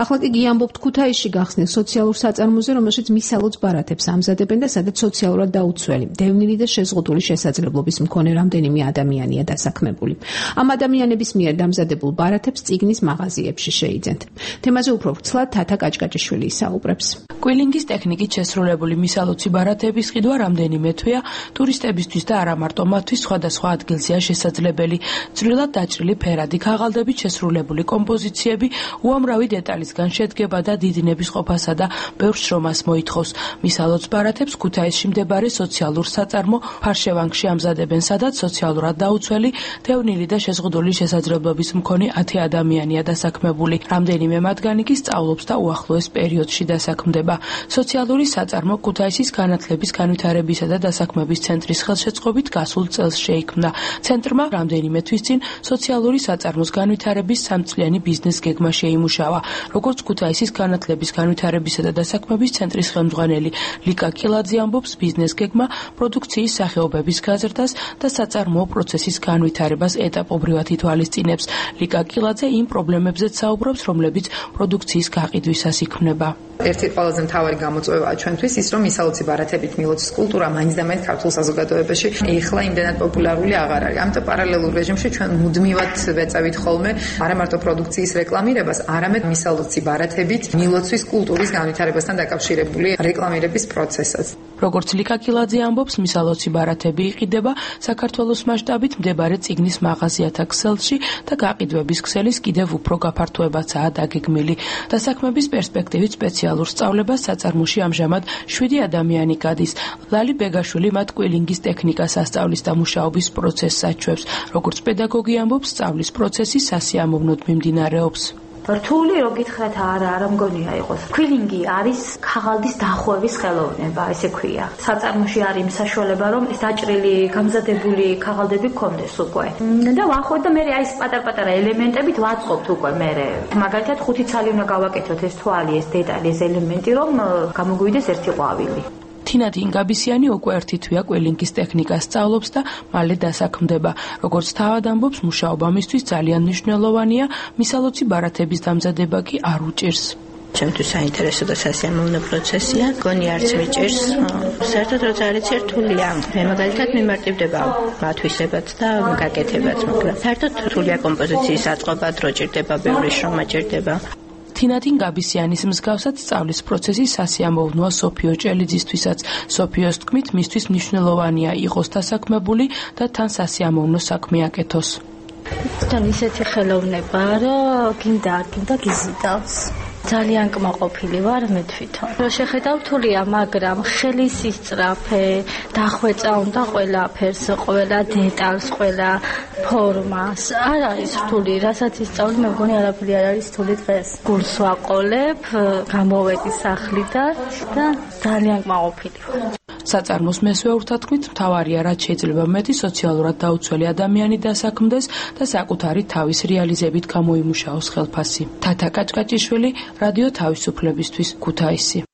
ახლა კი გიამბობთ ქუთაისში გახსნილ სოციალურ საწარმოზე, რომელშიც მისალოც ბარათებს ამზადებენ და სადაც სოციალურად დაუცველი, დევნილი და შეზღუდული შესაძლებლობის მქონე რამდენიმე ადამიანია დასაქმებული. ამ ადამიანების მიერ დამზადებულ ბარათებს წიგნის მაღაზიებში შეიძენთ. თემაზე უფრო ვრცლად თათა კაჭკაჭიშვილი ისაუბრებს. კვილინგის ტექნიკით შესრულებული მისალოცი ბარათების ყიდვა რამდენიმე თვეა ტურისტებისთვის და არა მარტო მათთვის სხვადასხვა ადგილზეა შესაძლებელი. ძრილად დაჭრილი ფერადი ქაღალდებით შესრულებული კომპოზიციები უამრავი დეტალისგან შედგება და დიდი ნებისყოფასა და ბევრ შრომას მოითხოვს. მისალოც ბარათებს ქუთაისში მდებარე სოციალურ საწარმო ფარშევანგში ამზადებენ, სადაც სოციალურად დაუცველი, დევნილი და შეზღუდული შესაძლებლობის მქონე 10 ადამიანია დასაქმებული. რამდენიმე მათგანი კი სწავლობს და უახლოეს პერიოდში დასაქმდება. სოციალური საწარმო ქუთაისის განათლების განვითარებისა და დასაქმების ცენტრის ხელშეწყობით გასულ წელს შეიქმნა. ცენტრმა რამდენიმე თვის წინ სოციალური საწარმოს განვითარების 3-წლიანი ბიზნეს გეგმა შეიმუშავა. როგორც ქუთაისის განათლების განვითარებისა და დასაქმების ცენტრის ხელმძღვანელი ლიკა კილაძე ამბობს, ბიზნეს გეგმა პროდუქციის სახეობების გაზრდას და საწარმოო პროცესის განვითარებას ეტაპობრივად ითვალისწინებს. ლიკა კილაძე იმ პრობლემებზეც საუბრობს, რომლებიც პროდუქციის გაყიდვისას იქმნება. ერთი ყველაზე მთავარი გამოწვევაა ჩვენთვის ის, რომ მისალოცი ბარათებით მილოცის კულტურა მაინც და მაინც ქართულ საზოგადოებაში ეხლა იმდენად პოპულარული აღარ არის. ამიტომ პარალელურ რეჟიმში ჩვენ მუდმივად ვეწევით ხოლმე არა მარტო პროდუქციის რეკლამირებას, არამედ მისალოცი ბარათებით მილოცვის კულტურის განვითარებასთან დაკავშირებული რეკლამირების პროცესსაც. როგორც ლიკა კილაძე ამბობს, მისალოცი ბარათები იყიდება საქართველოს მასშტაბით მდებარე წიგნის მაღაზიათა ქსელში და გაყიდვების ქსელის კიდევ უფრო გაფართოებაცაა დაგეგმილი. დასაქმების პერსპექტივით სპეციალურ სწავლებას საწარმოში ამჟამად 7 ადამიანი გადის. ლალი ბეგაშვილი მათ კვილინგის ტექნიკას ასწავლის და მუშაობის პროცესს აჩვევს. როგორც პედაგოგი ამბობს, სწავლის პროცესი სასიამოვნოდ მიმდინარეობს. რთული რო გითხრათ არა მგონია იყოს. კვილინგი არის ქაღალდის დახვევის ხელოვნება, ესე ქვია. საწარმოში არის საშუალება, რომ დაჭრილი, გამზადებული ქაღალდები გქონდეს უკვე. და ვახოთ და მე ეს პატარ-პატარა ელემენტებით ვაწყობთ უკვე მე. მაგალითად 5 ცალი უნდა გავაკეთოთ ეს თვალი, ეს დეტალი, ეს ელემენტი, რომ გამოგვივიდეს ერთი ყვავილი. თინათი ინგაბისიანი უკვე 1 თვეა კვილინგის ტექნიკას სწავლობს და მალე დასაქმდება. როგორც თავად ამბობს, მუშაობა მისთვის ძალიან მნიშვნელოვანია, მისალოცი ბარათების დამზადება კი არ უჭირს. ჩემთვის საინტერესო და სასიამოვნო პროცესია. გონი არც მიჭირს. საერთოდ რო ძალიან რთულია. მე მაგალითად მიმარტივდება მათვისებაც და გაკეთებაც, მაგრამ საერთოდ რთულია კომპოზიციის აწყობა, დრო ჭირდება, ბევრი შრომა ჭირდება. თინათი ინგაბისიანის მსგავსად სწავლის პროცესი სასიამოვნოა სოფიო ჭელიძისთვისაც. სოფიოს თქმით, მისთვის მნიშვნელოვანია იყოს დასაქმებული და თან სასიამოვნო საქმე აკეთოს. თან ისეთი ხელოვნება, რომ გინდა გიზიდავს. ძალიან კმაყოფილი ვარ მე თვითონ. რო შეხედავ რთულია, მაგრამ ხელის ისწრაფე, დახვეწა უნდა ყველაფერს, ყველა დეტალს, ყველა ფორმას. არ არის რთული, რასაც ისწავლი, მე მგონი არაფერი არ არის რთული დღეს. გულს ვაყოლებ, გამოვედი სახლიდან და ძალიან კმაყოფილი ვარ. საწარმოს მესვეურთა თქმით, მთავარია, რაც შეიძლება მეტი სოციალურად დაუცველი ადამიანი დასაქმდეს და საკუთარი თავის რეალიზებით გამოიმუშაოს ხელფასი. თათა კაჭკაჭიშვილი, რადიო თავისუფლებისთვის, ქუთაისი.